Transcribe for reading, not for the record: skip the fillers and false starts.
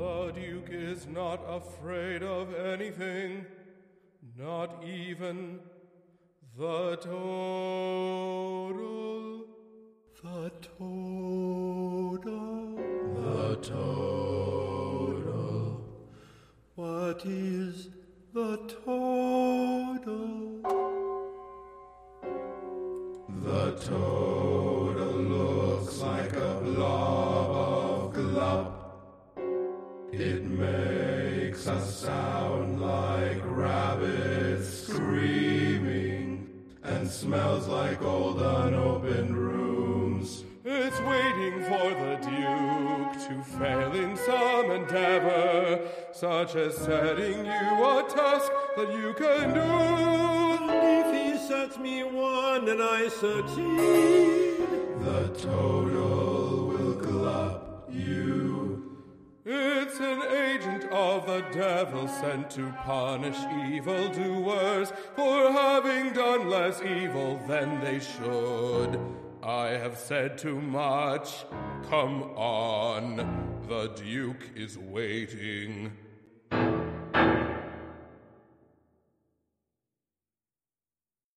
The Duke is not afraid of anything, not even the total. The total. The total. What is the total? The total looks like a blob of glop. It makes a sound like rabbits screaming and smells like old unopened rooms. It's waiting for the Duke to fail in some endeavor, such as setting you a task that you can do. And if he sets me one and I succeed, the total will glup you. It's an agent of the devil sent to punish evildoers for having done less evil than they should. I have said too much. Come on. The Duke is waiting.